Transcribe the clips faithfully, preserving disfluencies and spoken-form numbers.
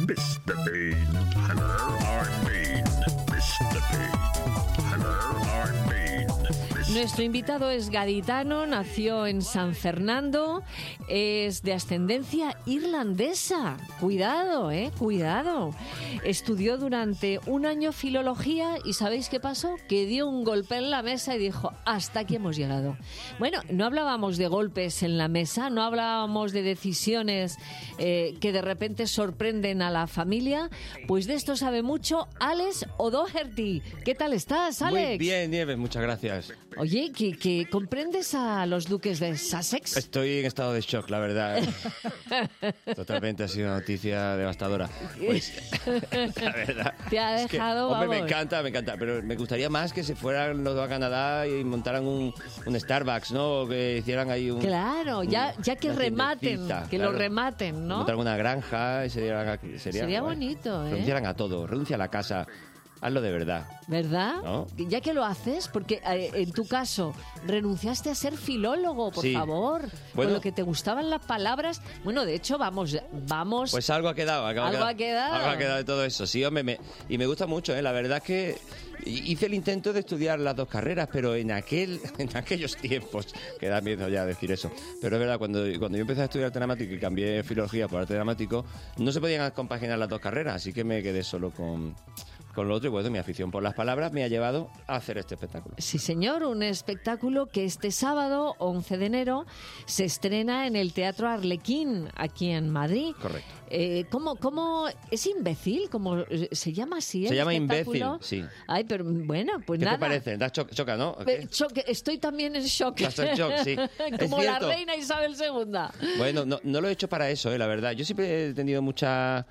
mister Bean. Hello, I'm Bean. mister Bean. Hello, I'm Bean. Nuestro invitado es gaditano, nació en San Fernando, es de ascendencia irlandesa. Cuidado, eh, cuidado. Estudió durante un año filología y ¿sabéis qué pasó? Que dio un golpe en la mesa y dijo, hasta aquí hemos llegado. Bueno, no hablábamos de golpes en la mesa, no hablábamos de decisiones eh, que de repente sorprenden a la familia, pues de esto sabe mucho Alex O'Doherty. ¿Qué tal estás, Alex? Muy bien, Nieves, muchas gracias. Oye, ¿que, que comprendes a los duques de Sussex? Estoy en estado de shock, la verdad. Totalmente, ha sido una noticia devastadora. Pues, la verdad. Te ha es que, dejado, hombre, vamos. me encanta, me encanta, pero me gustaría más que se fueran los dos a Canadá y montaran un, un Starbucks, ¿no? O que hicieran ahí un... Claro, ya, ya que una rematen, tiendecita, que claro. lo rematen, ¿no? Montar una granja y sería... Sería, Sería guay. bonito, ¿eh? Renunciaran a todo, renuncia a la casa, hazlo de verdad. ¿Verdad? ¿No? Ya que lo haces, porque eh, en tu caso renunciaste a ser filólogo, por Sí. favor, Bueno. con lo que te gustaban las palabras. Bueno, de hecho, vamos, vamos. Pues algo ha quedado. Algo, Algo ha ha quedado. Algo ha quedado de todo eso. Sí, hombre, me- y me gusta mucho, ¿eh? La verdad es que hice el intento de estudiar las dos carreras, pero en aquel en aquellos tiempos, que da miedo ya decir eso, pero es verdad, cuando, cuando yo empecé a estudiar arte dramático y cambié filología por arte dramático, no se podían compaginar las dos carreras, así que me quedé solo con... Con lo otro, y bueno, mi afición por las palabras me ha llevado a hacer este espectáculo. Sí, señor, un espectáculo que este sábado, once de enero, se estrena en el Teatro Arlequín, aquí en Madrid. Correcto. Eh, ¿cómo, ¿Cómo es imbécil? ¿Cómo eh, se llama así? Se el llama espectáculo? Imbécil, sí. Ay, pero bueno, pues ¿Qué nada. te parece? ¿Das cho- choca, no? ¿O qué? Eh, choque- estoy también en shock. Estás en shock, sí. Como Es la cierto. reina Isabel segunda. Bueno, no, no lo he hecho para eso, eh, la verdad. Yo siempre he tenido mucha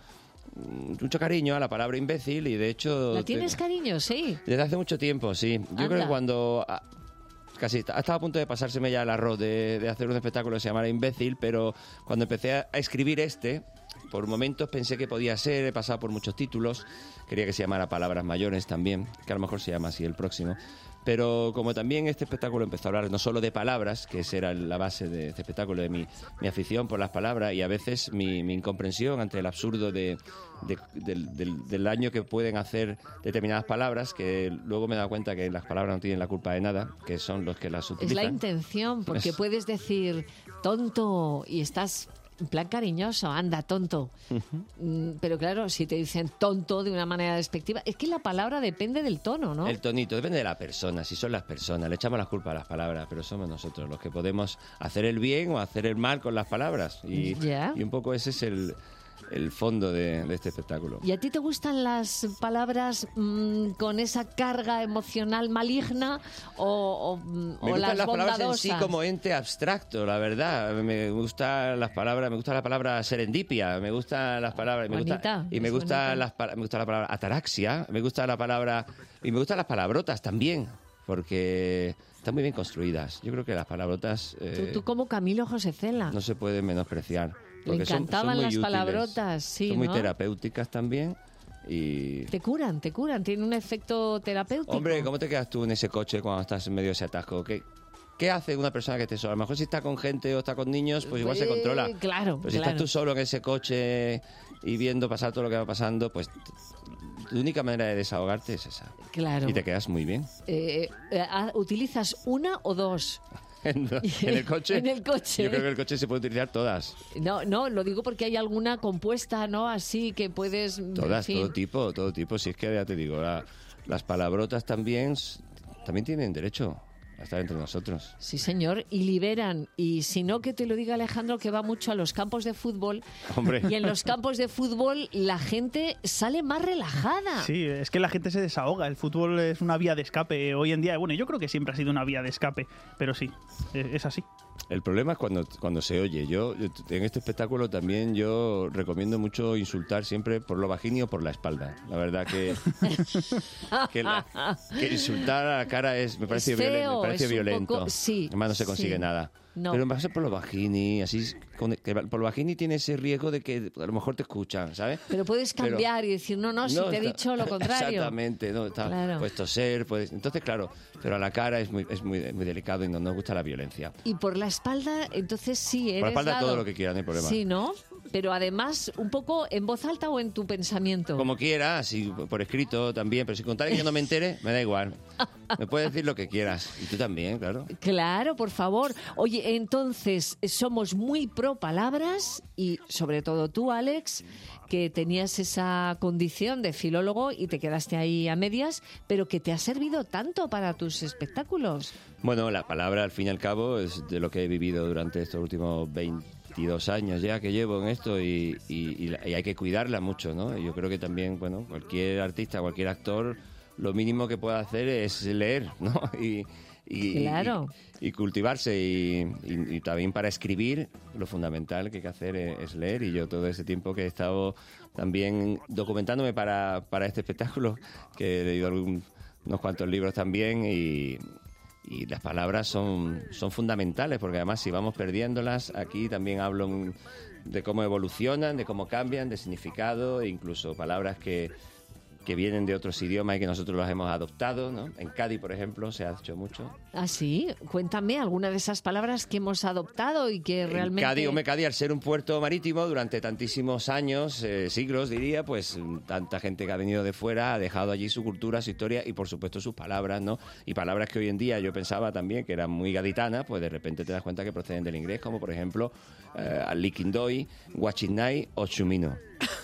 mucho cariño a la palabra imbécil y de hecho... ¿La tienes te- cariño? Sí. Desde hace mucho tiempo, sí. Yo Anda. creo que cuando... ah, Casi ha estado a punto de pasárseme ya el arroz de, de hacer un espectáculo que se llamara Imbécil, pero cuando empecé a, a escribir este, por momentos pensé que podía ser, he pasado por muchos títulos, quería que se llamara Palabras Mayores también, que a lo mejor se llama así el próximo. Pero como también este espectáculo empezó a hablar no solo de palabras, que esa era la base de este espectáculo, de mi, mi afición por las palabras y a veces mi, mi incomprensión ante el absurdo de, de- del, del- del daño que pueden hacer determinadas palabras, que luego me he dado cuenta que las palabras no tienen la culpa de nada, que son los que las Es utilizan. la intención, porque Es- puedes decir tonto y estás en plan cariñoso, anda, tonto. Mm, Pero claro, si te dicen tonto de una manera despectiva, es que la palabra depende del tono, ¿no? El tonito, depende de la persona, si son las personas, le echamos la culpa a las palabras, pero somos nosotros los que podemos hacer el bien o hacer el mal con las palabras. Y, Ya. y un poco ese es el, el fondo de, de este espectáculo. ¿Y a ti te gustan las palabras mm, con esa carga emocional maligna o, o, mm, Me o gustan las las palabras en bondadosas? sí como ente abstracto, la verdad. Me gustan las palabras, me gusta la palabra serendipia, me gustan las palabras, me gusta, Bonita, y me es gusta bonita. las pa- me gusta la palabra ataraxia, me gusta la palabra y me gustan las palabrotas también, porque están muy bien construidas. Yo creo que las palabrotas eh, Tú, tú como Camilo José Cela. no se pueden menospreciar. Le porque son- son encantaban muy las útiles. palabrotas, sí, Son muy ¿no? terapéuticas también. Y... Te curan, te curan, tiene un efecto terapéutico. Hombre, ¿cómo te quedas tú en ese coche cuando estás en medio de ese atasco? ¿Qué, qué hace una persona que esté sola? A lo mejor si está con gente o está con niños, pues igual se Eh, controla. claro, Pero si claro. estás tú solo en ese coche y viendo pasar todo lo que va pasando, pues t- la única manera de desahogarte es esa. Claro. Y te quedas muy bien. Eh, eh, ah, ¿Utilizas una o dos? En, en el coche. En el coche. Yo creo que el coche se puede utilizar todas. No, no, lo digo porque hay alguna compuesta, ¿no? Así que puedes... en Todas, fin. todo tipo, todo tipo. Si es que ya te digo, la- las palabrotas también, s- también tienen derecho a estar entre nosotros. Sí, señor, y liberan. Y si no, que te lo diga Alejandro, que va mucho a los campos de fútbol. Hombre. Y en los campos de fútbol la gente sale más relajada. Sí, es que la gente se desahoga. El fútbol es una vía de escape hoy en día. Bueno, yo creo que siempre ha sido una vía de escape, pero sí, eh, es así. El problema es cuando, cuando se oye. Yo en este espectáculo también yo recomiendo mucho insultar siempre por lo bajini o por la espalda. La verdad que, que, la- que insultar a la cara es me parece, Es violen- feo, me parece es un violento. poco- sí, Además no se consigue sí. nada. No. Pero me pasa por lo bajini, así es, con- que por lo bajini tiene ese riesgo de que a lo mejor te escuchan, ¿sabes? Pero puedes Pero- cambiar y decir, no, no, si No, te he está- dicho lo contrario. Exactamente, no, está, Claro. puedes toser, puedes... Entonces, claro, pero a la cara es muy, es muy, muy delicado y no nos gusta la violencia. Y por la espalda, entonces sí, eres Por la espalda dado. todo lo que quieran, no hay problema. Sí, ¿no? pero además un poco en voz alta o en tu pensamiento. Como quieras, y por escrito también, pero si contar que yo no me entere, me da igual. Me puedes decir lo que quieras. Y tú también, claro. Claro, por favor. Oye, entonces, somos muy pro palabras y sobre todo tú, Alex, que tenías esa condición de filólogo y te quedaste ahí a medias, pero que te ha servido tanto para tus espectáculos. Bueno, la palabra, al fin y al cabo, es de lo que he vivido durante estos últimos veintidós años ya que llevo en esto y, y, y hay que cuidarla mucho, ¿no? Yo creo que también, bueno, cualquier artista, cualquier actor, lo mínimo que puede hacer es leer, ¿no? Y, y, claro. y, y cultivarse y, y, y también para escribir lo fundamental que hay que hacer es, es leer, y yo todo ese tiempo que he estado también documentándome para, para este espectáculo, que he leído algún, unos cuantos libros también y... Y las palabras son, son fundamentales, porque además si vamos perdiéndolas, aquí también hablo de cómo evolucionan, de cómo cambian, de significado, e incluso palabras que, que vienen de otros idiomas y que nosotros los hemos adoptado, ¿no? En Cádiz, por ejemplo, se ha hecho mucho. Ah, sí. Cuéntame alguna de esas palabras que hemos adoptado y que realmente... En Cádiz, hombre, Cádiz, al ser un puerto marítimo durante tantísimos años, eh, siglos diría, pues tanta gente que ha venido de fuera ha dejado allí su cultura, su historia y por supuesto sus palabras, ¿no? Y palabras que hoy en día yo pensaba también que eran muy gaditanas, pues de repente te das cuenta que proceden del inglés, como por ejemplo eh, Aliquindoy, Guachinay o Chumino.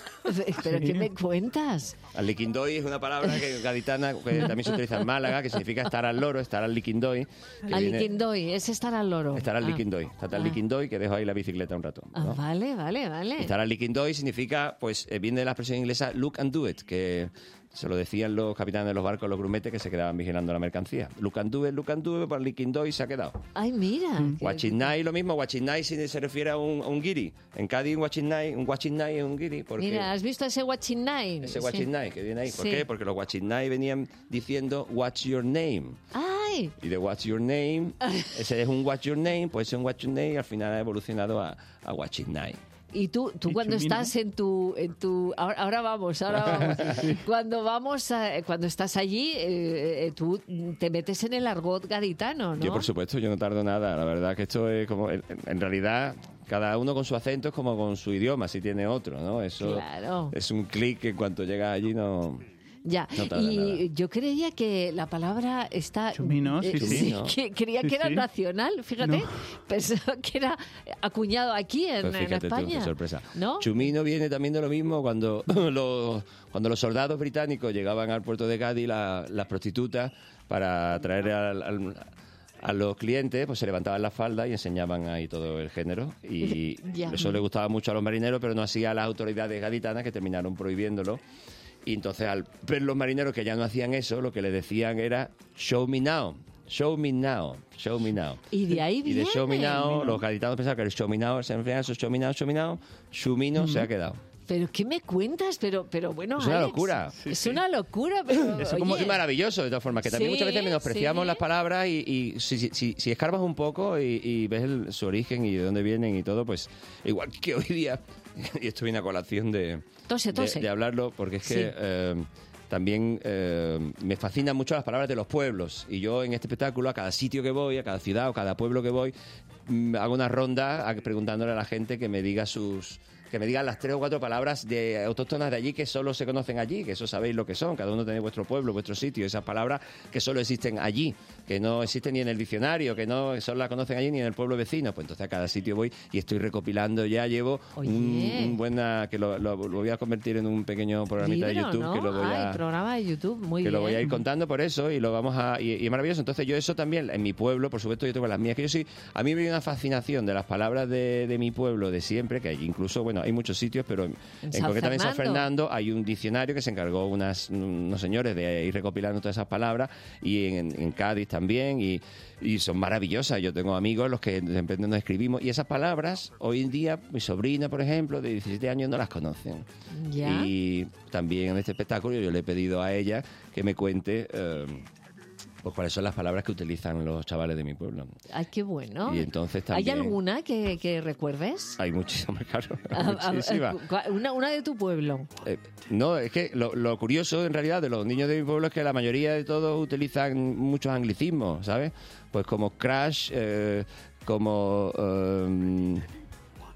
¿Pero Sí. qué me cuentas? Aliquindoy es una palabra que, gaditana que también se utiliza en Málaga, que significa estar al loro, estar al liquindoy. Aliquindoy, es estar al loro. Estar al Ah. liquindoy. Estar al Ah. liquindoy, que dejo ahí la bicicleta un rato, Ah, ¿no? vale, vale, vale. Estar al liquindoy significa, pues, eh, viene de la expresión inglesa look and do it, que se lo decían los capitanes de los barcos, los grumetes, que se quedaban vigilando la mercancía. Look and do it, look and do it, por liquindoy se ha quedado. Ay, mira. que- Guachinay, lo mismo. Guachinay si se refiere a un, a un guiri. En Cádiz, un guachinay, un guachinay es un guiri. Porque Mira, ¿has visto ese Guachinay? ese Sí. guachinay que viene ahí. ¿Por Sí. qué? Porque los guachinay venían diciendo what's your name. Ay, Y de what's your name, ese es un what's your name, pues ese es un what's your name y al final ha evolucionado a, a guachinay. y tú, tú Y cuando Chumino. estás en tu, en tu, ahora, ahora vamos, ahora vamos. Cuando vamos, a- cuando estás allí, eh, eh, tú te metes en el argot gaditano, ¿no? Yo, por supuesto, yo no tardo nada. La verdad que esto es como... En, en realidad, cada uno con su acento es como con su idioma, si tiene otro, ¿no? Eso Claro. es un clic que en cuanto llegas allí no... Ya, No tarda y nada. yo creía que la palabra está... Chumino, sí, sí. Chumino. que creía Sí, que era sí. nacional, fíjate. No. Pensaba que era acuñado aquí en, Pues en fíjate tú, España. qué sorpresa. ¿No? Chumino viene también de lo mismo cuando los, cuando los soldados británicos llegaban al puerto de Cádiz, la- las prostitutas, para traer al, al- a los clientes, pues se levantaban la falda y enseñaban ahí todo el género. Y Ya. eso le gustaba mucho a los marineros, pero no hacía a las autoridades gaditanas, que terminaron prohibiéndolo. Y entonces, al ver los marineros que ya no hacían eso, lo que le decían era show me now, show me now, show me now. Y de ahí Y viene. de show me now, Chumino. los gaditanos pensaban que el show me now se refería a eso, show me now, show me now, Chumino se ha quedado. ¿Pero qué me cuentas? Pero, pero bueno, Es una Alex, locura. Sí, es sí. una locura, pero Eso como- oye, Es maravilloso, de todas formas, que también Sí, muchas veces menospreciamos sí. las palabras y, y si, si, si- si escarbas un poco y, y ves el- su origen y de dónde vienen y todo, pues igual que hoy día, y esto viene a colación de, Tose, de, tose. de hablarlo, porque es que Sí. eh, también eh, me fascinan mucho las palabras de los pueblos. Y yo en este espectáculo, a cada sitio que voy, a cada ciudad o cada pueblo que voy, mm, hago una ronda a- preguntándole a la gente que me diga sus... que me digan las tres o cuatro palabras de autóctonas de allí que solo se conocen allí, que eso sabéis lo que son, cada uno tenéis vuestro pueblo, vuestro sitio, esas palabras que solo existen allí, que no existen ni en el diccionario, que no que solo las conocen allí ni en el pueblo vecino. Pues entonces a cada sitio voy y estoy recopilando, ya llevo Oye. un, un buena, que lo, lo- lo voy a convertir en un pequeño programita de Libro, YouTube, ¿no? que lo voy Ay, a... programa de YouTube, muy que bien. lo voy a ir contando por eso y lo vamos a y, y es maravilloso. Entonces yo eso también en mi pueblo, por supuesto yo tengo las mías, que yo sí, a mí me viene una fascinación de las palabras de, de mi pueblo de siempre, que hay incluso, bueno, hay muchos sitios, pero en, en San concreto en San Fernando. Fernando hay un diccionario que se encargó unas, unos señores de ir recopilando todas esas palabras, y en, en Cádiz también, y, y son maravillosas. Yo tengo amigos los que de repente nos escribimos y esas palabras hoy en día mi sobrina, por ejemplo, de diecisiete años, no las conocen. Ya. Y también en este espectáculo yo le he pedido a ella que me cuente eh, pues cuáles son las palabras que utilizan los chavales de mi pueblo. Ay, qué bueno. Y entonces ¿Hay también- alguna que, que recuerdes? Hay muchísimas, claro. A- a- muchísimas. a- una, una de tu pueblo. Eh, no, es que lo, lo curioso en realidad de los niños de mi pueblo es que la mayoría de todos utilizan muchos anglicismos, ¿sabes? Pues como crash, eh, como... eh,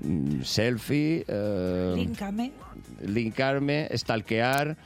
mm, selfie, eh, Líncame. linkarme, stalkear,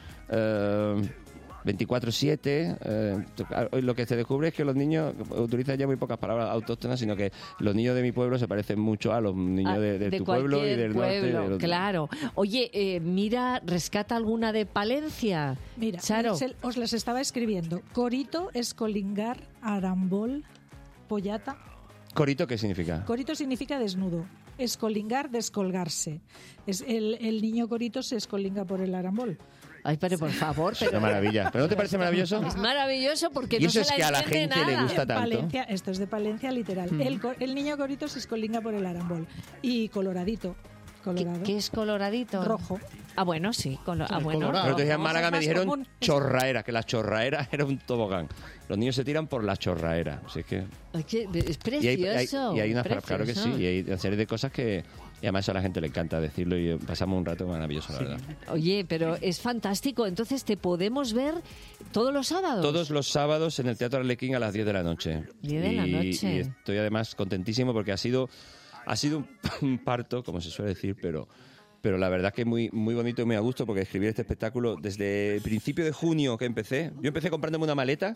eh, veinticuatro siete. Eh, hoy lo que se descubre es que los niños utilizan ya muy pocas palabras autóctonas, sino que los niños de mi pueblo se parecen mucho a los niños Ah, de, de de tu pueblo y cualquier del norte. y pueblo, del otro. claro. Oye, eh, mira, rescata alguna de Palencia. Mira, Charo. se- os las estaba escribiendo. Corito, escolingar, arambol, pollata. ¿Corito qué significa? Corito significa desnudo. Escolingar, descolgarse. Es el, el niño corito se escolinga por el arambol. Ay, pero por favor, Es una pero maravilla. ¿Pero no te parece maravilloso? es maravilloso porque Y no eso se es la que a la entiende gente le nada. gusta tanto. Palencia, esto es de Palencia literal. Mm. El, co- el niño corito se escolinga por el arambol. Y coloradito. ¿Qué, Colorado. qué es coloradito? Rojo. Ah, bueno, sí. colo- ah, bueno. colorado. Pero entonces en Vamos, Málaga es me más dijeron común. chorraera, que la chorraera era un tobogán. Los niños se tiran por la chorraera. Así es que... Ay, qué- es Y hay, precioso. hay- y hay una fra- claro que sí, precioso. y hay una serie de cosas que y además a la gente le encanta decirlo y pasamos un rato maravilloso, la verdad. Oye, pero es fantástico. Entonces, ¿te podemos ver todos los sábados? Todos los sábados en el Teatro Arlequín a las diez de la noche. diez de la Y- noche. Y estoy además contentísimo porque ha sido ha sido un, un parto, como se suele decir, pero pero la verdad que muy muy bonito y muy a gusto porque escribí este espectáculo desde el principio de junio que empecé. Yo empecé comprándome una maleta,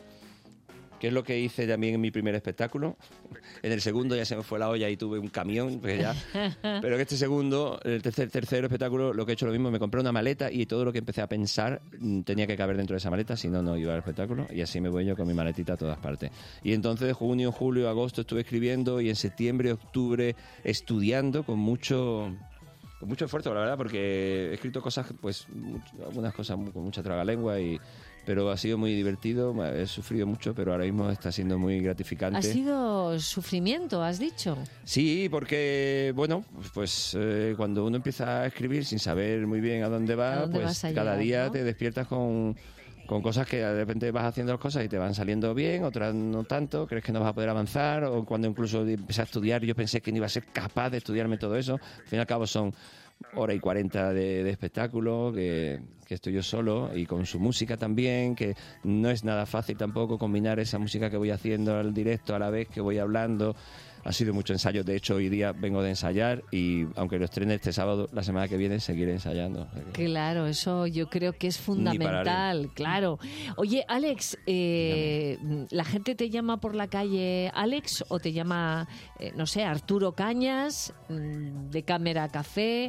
que es lo que hice también en mi primer espectáculo. En el segundo ya se me fue la olla y tuve un camión, pues ya. Pero en este segundo, el tercer, tercer espectáculo, lo que he hecho lo mismo, me compré una maleta y todo lo que empecé a pensar mm, tenía que caber dentro de esa maleta, si no, no iba al espectáculo. Y así me voy yo con mi maletita a todas partes. Y entonces de junio, julio, agosto estuve escribiendo y en septiembre, octubre estudiando con mucho... Con mucho esfuerzo, la verdad, porque he escrito cosas, pues, much- algunas cosas mu- con mucha tragalengua, y, pero ha sido muy divertido, he sufrido mucho, pero ahora mismo está siendo muy gratificante. Ha sido sufrimiento, has dicho. Sí, porque, bueno, pues eh, cuando uno empieza a escribir sin saber muy bien a dónde va, ¿A dónde pues vas a cada llegar, día no? te despiertas con, con cosas que de repente vas haciendo las cosas y te van saliendo bien, otras no tanto, crees que no vas a poder avanzar, o cuando incluso empecé a estudiar yo pensé que no iba a ser capaz de estudiarme todo eso. Al fin y al cabo son hora y cuarenta de, de espectáculo, que, que estoy yo solo y con su música también, que no es nada fácil tampoco combinar esa música que voy haciendo al directo a la vez que voy hablando. Ha sido mucho ensayo, de hecho hoy día vengo de ensayar y aunque lo estrene este sábado, la semana que viene seguiré ensayando. O sea que- Claro, eso yo creo que es Ni fundamental, pararé. claro. Oye, Alex, eh, ¿la gente te llama por la calle Alex o te llama, eh, no sé, Arturo Cañas, mm, de Cámara Café,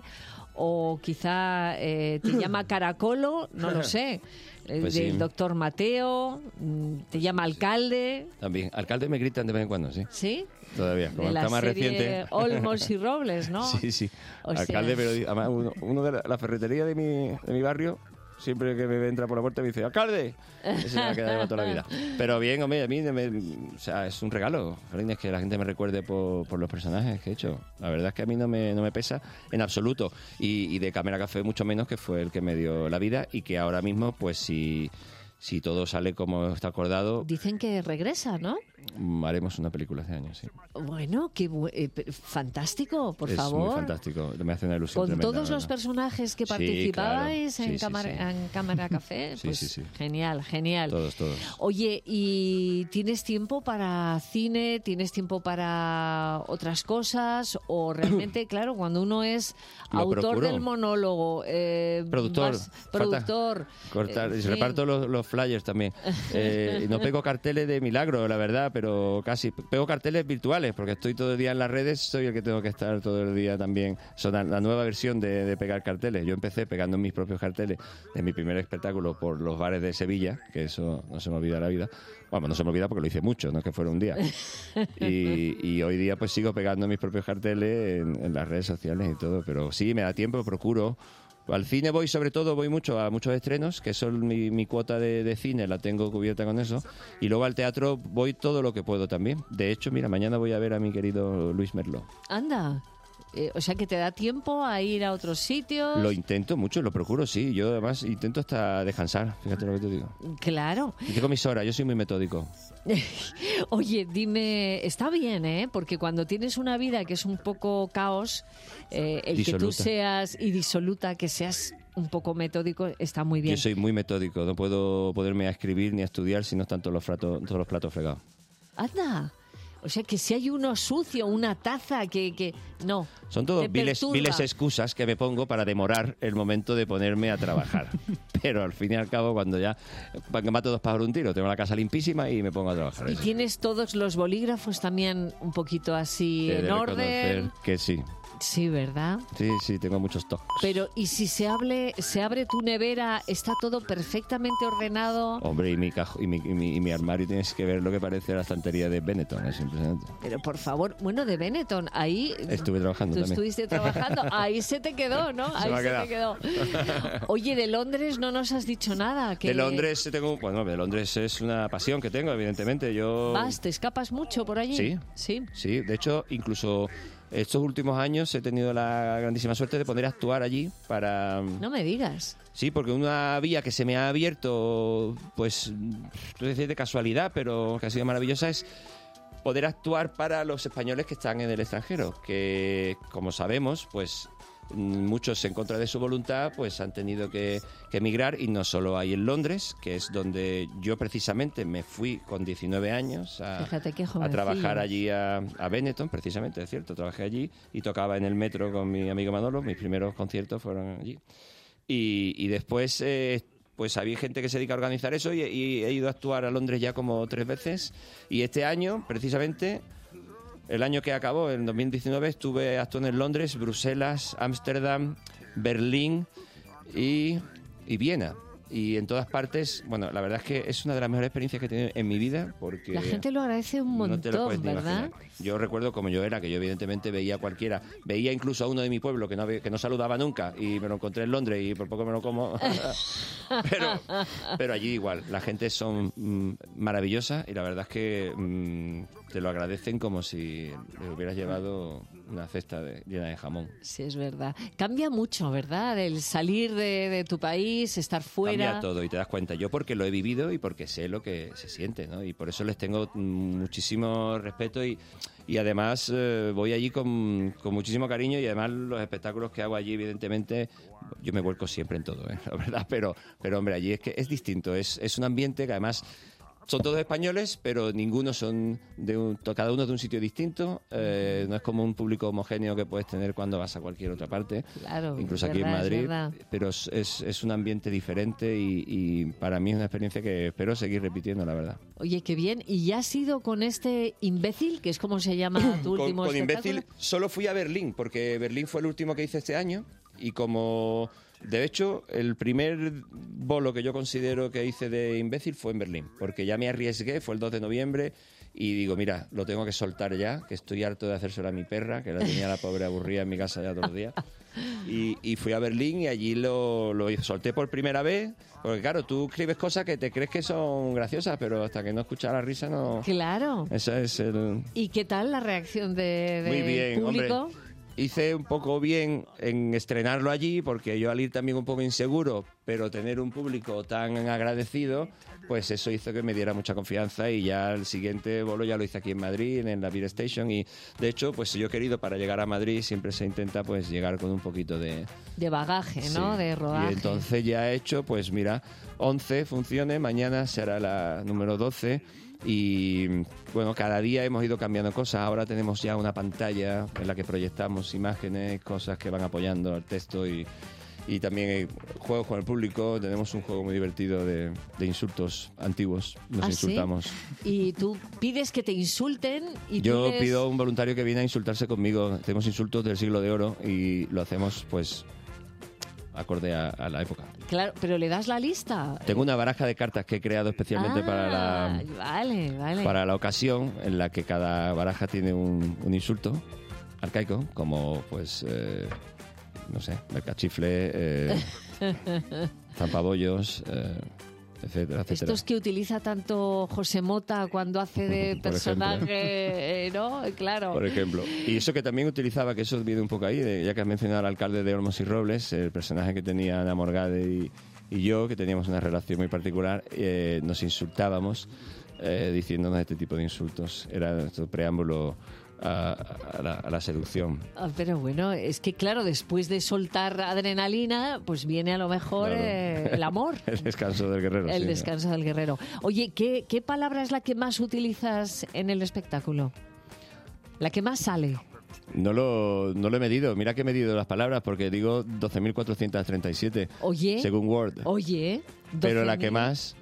o quizá eh, te llama Caracolo, no lo sé, eh, Pues del sí. doctor Mateo, mm, te llama alcalde, También, alcalde me gritan de vez en cuando, sí, ¿sí? todavía, como De la está más serie reciente. Olmos y Robles, ¿no? Sí, sí. O Alcalde, sea- pero di- además uno, uno de la, la ferretería de mi, de mi barrio, siempre que me entra por la puerta me dice, ¡alcalde! Ese se me va a quedar toda la vida. Pero bien, hombre, a mí me- o sea, es un regalo, Jolín, es que la gente me recuerde por, por los personajes que he hecho. La verdad es que a mí no me, no me pesa en absoluto. Y, y de Cámara Café mucho menos, que fue el que me dio la vida y que ahora mismo, pues si, si todo sale como está acordado, Dicen que regresa, ¿no? mm, haremos una película este año, sí. Bueno, qué bu- eh, pe- fantástico, por es favor. muy fantástico, me hace una ilusión Con tremenda, todos la los verdad. personajes que Sí, participabais claro. en, Sí, sí, cámara, sí. en Cámara Café, Sí, pues sí, sí. genial, genial. Todos, todos. Oye, ¿y tienes tiempo para cine? ¿Tienes tiempo para otras cosas? O realmente, claro, cuando uno es Lo autor procuro. del monólogo, eh, Productor, vas- falta productor, Cortar, eh, y sí. reparto los, los flyers también. Eh, no pego carteles de milagro, la verdad, pero casi. Pego carteles virtuales, porque estoy todo el día en las redes, soy el que tengo que estar todo el día también. Son la, la nueva versión de, de pegar carteles. Yo empecé pegando mis propios carteles de mi primer espectáculo por los bares de Sevilla, que eso no se me olvida la vida. Bueno, no se me olvida porque lo hice mucho, no es que fuera un día. Y, y hoy día pues sigo pegando mis propios carteles en, en las redes sociales y todo, pero sí, me da tiempo, procuro. Al cine voy, sobre todo, voy mucho a muchos estrenos, que son mi, mi cuota de, de cine, la tengo cubierta con eso. Y luego al teatro voy todo lo que puedo también. De hecho, mira, mañana voy a ver a mi querido Luis Merlo. Anda. Eh, o sea que te da tiempo a ir a otros sitios. Lo intento mucho, lo procuro, sí. Yo además intento hasta descansar, fíjate lo que te digo. Claro. Y tengo mis horas, yo soy muy metódico. Oye, dime, está bien, ¿eh? Porque cuando tienes una vida que es un poco caos, eh, el que tú Disoluta. seas y disoluta, que seas un poco metódico, está muy bien. Yo soy muy metódico, no puedo ponerme a escribir ni a estudiar si no están todos los, fratos, todos los platos fregados. Anda. O sea, que si hay uno sucio, una taza que... que no. Son todos te viles, perturba. viles excusas que me pongo para demorar el momento de ponerme a trabajar. Pero al fin y al cabo, cuando ya que mato dos pájaros de un tiro, tengo la casa limpísima y me pongo a trabajar. Y tienes todos los bolígrafos también un poquito así He de en orden. reconocer que sí. Sí, ¿verdad? Sí, sí, tengo muchos toques. Pero, ¿y si se abre, se abre tu nevera, está todo perfectamente ordenado? Hombre, y mi, cajo, y, mi, y, mi, y mi armario tienes que ver lo que parece la estantería de Benetton, es impresionante. Pero, por favor, bueno, de Benetton, ahí... Estuve trabajando Tú también. estuviste trabajando, ahí se te quedó, ¿no? Se Ahí me ha se te quedó. Oye, de Londres no nos has dicho nada. Que De Londres tengo... Bueno, de Londres es una pasión que tengo, evidentemente. Yo... ¿Vas? ¿Te escapas mucho por allí? Sí. Sí. Sí, de hecho, incluso... Estos últimos años he tenido la grandísima suerte de poder actuar allí para... No me digas. Sí, porque una vía que se me ha abierto, pues, no decir de casualidad, pero que ha sido maravillosa, es poder actuar para los españoles que están en el extranjero, que, como sabemos, pues muchos en contra de su voluntad pues han tenido que, que emigrar, y no solo hay en Londres, que es donde yo precisamente me fui con diecinueve años a, Fíjate qué a jovencillo. trabajar allí a, a Benetton, precisamente, es cierto, trabajé allí y tocaba en el metro con mi amigo Manolo, mis primeros conciertos fueron allí. Y, y después eh, pues había gente que se dedica a organizar eso, y, y he ido a actuar a Londres ya como tres veces, y este año precisamente... El año que acabó, en dos mil diecinueve, estuve actuando en Londres, Bruselas, Ámsterdam, Berlín y, y Viena. Y en todas partes, bueno, la verdad es que es una de las mejores experiencias que he tenido en mi vida, porque... La gente lo agradece un no te lo montón, puedes ni ¿verdad? imaginar. Yo recuerdo como yo era, que yo evidentemente veía a cualquiera, veía incluso a uno de mi pueblo que no, que no saludaba nunca, y me lo encontré en Londres y por poco me lo como. pero, pero allí igual, la gente son mm, maravillosas, y la verdad es que mm, te lo agradecen como si le hubieras llevado una cesta de, llena de jamón. Sí, es verdad. Cambia mucho, ¿verdad? El salir de, de tu país, estar fuera... Cambia todo y te das cuenta. Yo porque lo he vivido y porque sé lo que se siente, ¿no? Y por eso les tengo muchísimo respeto, y, y además eh, voy allí con, con muchísimo cariño, y además los espectáculos que hago allí, evidentemente, yo me vuelco siempre en todo, ¿eh? La verdad, pero, pero hombre, allí es que es distinto, es, es un ambiente que además... Son todos españoles, pero ninguno son de un, cada uno de un sitio distinto. Eh, no es como un público homogéneo que puedes tener cuando vas a cualquier otra parte, Claro, incluso es aquí verdad, en es Madrid. verdad. Pero es, es, es un ambiente diferente, y, y para mí es una experiencia que espero seguir repitiendo, la verdad. Oye, qué bien. ¿Y ya has ido con este imbécil, que es como se llama tu Con, último con espectáculo? Imbécil solo fui a Berlín, porque Berlín fue el último que hice este año, y como... De hecho, el primer bolo que yo considero que hice de Imbécil fue en Berlín, porque ya me arriesgué, fue el dos de noviembre, y digo, mira, lo tengo que soltar ya, que estoy harto de hacérselo a mi perra, que la tenía la pobre aburrida en mi casa ya todos los días. Y, y fui a Berlín, y allí lo, lo solté por primera vez, porque claro, tú escribes cosas que te crees que son graciosas, pero hasta que no escuchas la risa no... Claro. Esa es el... ¿Y qué tal la reacción de, de Muy bien, público? hombre. Hice un poco bien en estrenarlo allí, porque yo al ir también un poco inseguro, pero tener un público tan agradecido, pues eso hizo que me diera mucha confianza, y ya el siguiente bolo ya lo hice aquí en Madrid, en la Beer Station, y de hecho, pues yo he querido, para llegar a Madrid siempre se intenta pues llegar con un poquito de... De bagaje, ¿no? Sí. De rodaje. Y entonces ya he hecho, pues mira, once funciones, mañana será la número doce. Y bueno, cada día hemos ido cambiando cosas. Ahora tenemos ya una pantalla en la que proyectamos imágenes, cosas que van apoyando al texto, y, y también hay juegos con el público. Tenemos un juego muy divertido de, de insultos antiguos. Nos ¿Ah, insultamos. sí? Y tú pides que te insulten y tú Yo les- pido a un voluntario que viene a insultarse conmigo. Tenemos insultos del siglo de oro, y lo hacemos pues acorde a, a la época. Claro, pero le das la lista. Tengo una baraja de cartas que he creado especialmente Ah, para la... Vale, vale. para la ocasión, en la que cada baraja tiene un, un insulto arcaico, como pues eh, no sé, mercachifle, eh, zampabollos, eh, etcétera, etcétera. Estos que utiliza tanto José Mota cuando hace de Por personaje, eh, ¿no? Claro. Por ejemplo. Y eso que también utilizaba, que eso viene un poco ahí, de- ya que has mencionado al alcalde de Olmos y Robles, el personaje que tenía Ana Morgade y, y yo, que teníamos una relación muy particular, eh, nos insultábamos eh, diciéndonos este tipo de insultos. Era nuestro preámbulo a, a la, a la seducción. Ah, pero bueno, es que claro, después de soltar adrenalina, pues viene a lo mejor Claro. eh, el amor. El descanso del guerrero. El sí. descanso del guerrero. Oye, ¿qué, ¿qué palabra es la que más utilizas en el espectáculo? La que más sale. No lo, no lo he medido. Mira que he medido las palabras porque digo doce mil cuatrocientos treinta y siete. Oye. Según Word. Oye. Pero la que más...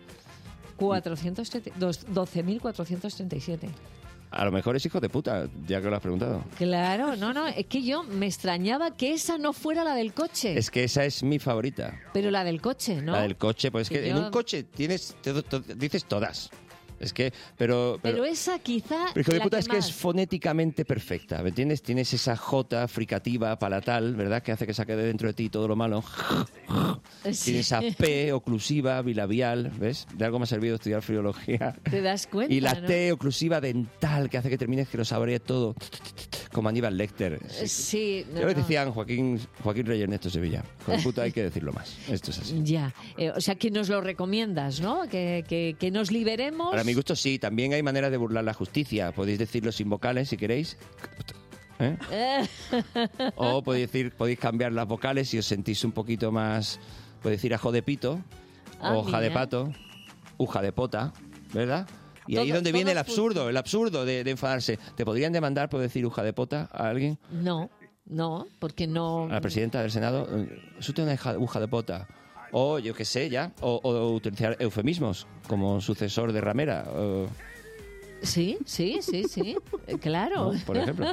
doce mil cuatrocientos treinta y siete. A lo mejor es hijo de puta, ya que lo has preguntado. Claro, no, no, es que yo me extrañaba que esa no fuera la del coche. Es que esa es mi favorita. Pero la del coche, ¿no? La del coche, pues es que, Que en yo- un coche tienes, te- te- dices todas. Es que, pero... Pero esa quizá. Pero hijo de la puta que es que más. es fonéticamente perfecta, ¿me entiendes? Tienes esa J fricativa, palatal, ¿verdad? Que hace que saque de dentro de ti todo lo malo. Sí. Tienes esa P oclusiva, bilabial, ¿ves? De algo me ha servido estudiar filología. Te das cuenta, Y la ¿no? T oclusiva dental, que hace que termines que lo saboree todo, como Aníbal Lecter. Eh, Sí, no, Yo le no. decían Joaquín, Joaquín Reyes Ernesto Sevilla. Con puta hay que decirlo más. Esto es así. Ya, eh, o sea que nos lo recomiendas, ¿no? Que, que, que nos liberemos. Para mi gusto sí, también hay maneras de burlar la justicia. Podéis decirlo sin vocales si queréis. ¿Eh? Eh, O podéis decir, podéis cambiar las vocales si os sentís un poquito más. Podéis decir ajo de pito, Ah, o hoja de mira. pato, uja de pota, ¿verdad? Y ahí es Todo- donde viene el todo absurdo, el absurdo de, de enfadarse. ¿Te podrían demandar por decir uja de pota a alguien? no, no, porque no. A la presidenta del Senado, ¿es usted una hija- uja de pota? O yo qué sé, ya. O, o utilizar eufemismos como sucesor de ramera, o- Sí, sí, sí, sí, eh, claro. ¿no? Por ejemplo.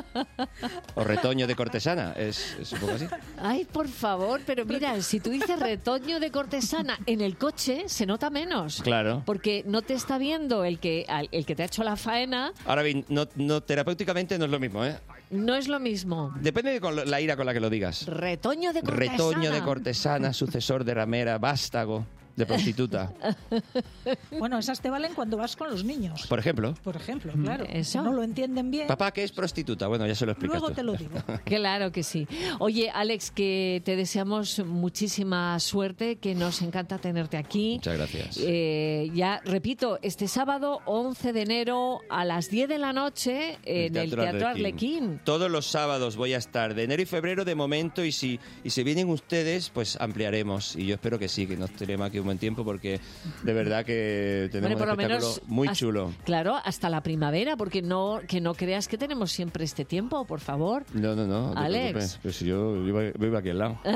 O retoño de cortesana, es, es un poco así. Ay, por favor, pero mira, si tú dices retoño de cortesana en el coche, se nota menos. Claro. Porque no te está viendo el que, al- el que te ha hecho la faena, Ahora bien, no, no, terapéuticamente no es lo mismo, ¿eh? no es lo mismo. Depende de con lo- la ira con la que lo digas. Retoño de cortesana. Retoño de cortesana, sucesor de ramera, vástago de prostituta. Bueno, esas te valen cuando vas con los niños. Por ejemplo, Por ejemplo, claro. Eso. Si no lo entienden bien, papá, ¿qué es prostituta? Bueno, ya se lo explicas luego tú. te lo digo. Claro que sí. Oye, Alex, que te deseamos muchísima suerte, que nos encanta tenerte aquí. Muchas gracias. Eh, ya, repito, este sábado once de enero a las diez de la noche en el Teatro Arlequín. Todos los sábados voy a estar, de enero y febrero de momento, y si, y si vienen ustedes, pues ampliaremos. Y yo espero que sí, que nos tenemos aquí un buen tiempo, porque de verdad que tenemos Hombre, por lo un espectáculo menos muy has- chulo. Claro, hasta la primavera, porque no que no creas que tenemos siempre este tiempo, por favor. No, no, no, no te Alex. preocupes. Pero si yo vivo, vivo aquí al lado.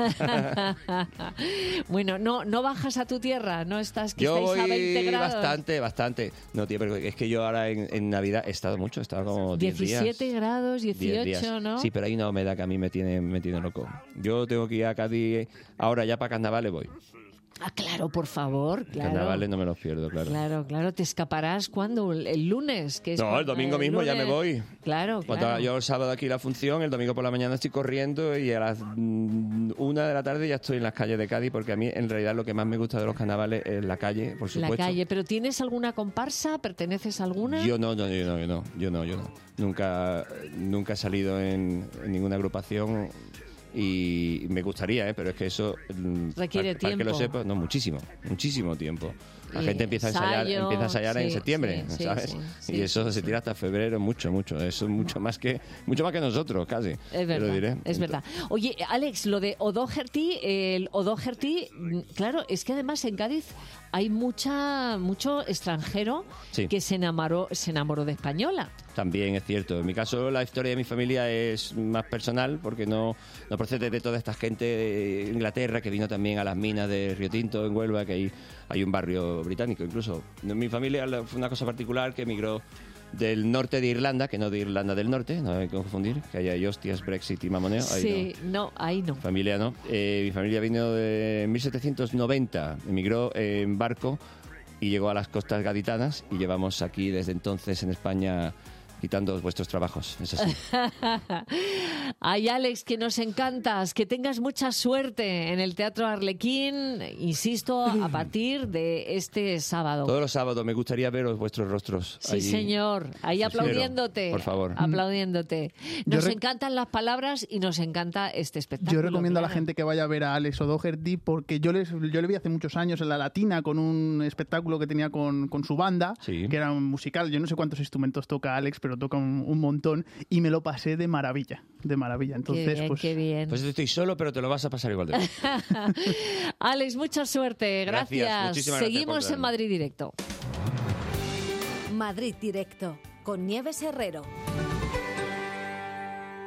Bueno, no no bajas a tu tierra, no estás que Yo estáis a voy veinte grados. bastante, bastante. No, tío, pero es que yo ahora en, en Navidad he estado mucho, he estado como diez días. diecisiete grados, diez dieciocho, días. ¿no? Sí, pero hay una humedad que a mí me tiene, me tiene loco. Yo tengo que ir a Cádiz, ahora ya para carnavales voy. Ah, claro, por favor, claro. Carnavales no me los pierdo, claro. Claro, claro, te escaparás cuando el, el lunes, que es No, el cuando- domingo mismo ya me lunes. voy. Claro, Cuando claro. yo el sábado aquí la función, el domingo por la mañana estoy corriendo y a las mm, una de la tarde ya estoy en las calles de Cádiz, porque a mí en realidad lo que más me gusta de los carnavales es la calle, por La supuesto. calle, pero ¿tienes alguna comparsa? ¿Perteneces a alguna? Yo no, no, yo no, yo no, yo no, yo no. Nunca, nunca he salido en, en ninguna agrupación y me gustaría, ¿eh? Pero es que eso mm, Requiere para, para que lo tiempo. sepa, no, muchísimo, muchísimo tiempo. La Y gente empieza a ensayar, ensayo, empieza a ensayar en sí, septiembre, sí, sí, ¿sabes? sí, y sí, eso sí, se sí. tira hasta febrero, mucho, mucho. Eso es mucho más que, mucho más que nosotros, casi. Es te verdad, lo diré. es verdad. Oye, Alex, lo de O'Doherty, el O'Doherty, mm, claro, es que además en Cádiz hay mucha mucho extranjero Sí. que se enamoró, se enamoró de española. También es cierto. En mi caso, la historia de mi familia es más personal porque no, no procede de toda esta gente de Inglaterra que vino también a las minas de Río Tinto en Huelva, que hay, hay un barrio británico incluso. En mi familia la- fue una cosa particular que emigró del norte de Irlanda, que no de Irlanda del Norte, no hay que confundir, que ahí hay hostias, Brexit y mamoneo. Ahí Sí, no. no, ahí no. Familia no. Eh, mi familia vino de mil setecientos noventa, emigró en barco y llegó a las costas gaditanas y llevamos aquí desde entonces en España quitando vuestros trabajos. Es así. Ay, Alex, que nos encantas, que tengas mucha suerte en el Teatro Arlequín, insisto, a partir de este sábado. Todos los sábados me gustaría veros vuestros rostros. Sí, ahí. señor, ahí Sí, aplaudiéndote. por favor. Aplaudiéndote. Nos Yo re- encantan las palabras y nos encanta este espectáculo. Yo recomiendo a la claro. gente que vaya a ver a Alex O'Doherty porque yo, les, yo le vi hace muchos años en La Latina con un espectáculo que tenía con, con su banda, Sí. que era un musical. Yo no sé cuántos instrumentos toca Alex, pero toca un, un montón y me lo pasé de maravilla, de maravilla. Entonces, Qué bien, pues, qué bien. Pues estoy solo, pero te lo vas a pasar igual de bien. Alex, mucha suerte. Gracias, Gracias. muchísimas gracias Seguimos por en traerme. Madrid Directo. Madrid Directo con Nieves Herrero.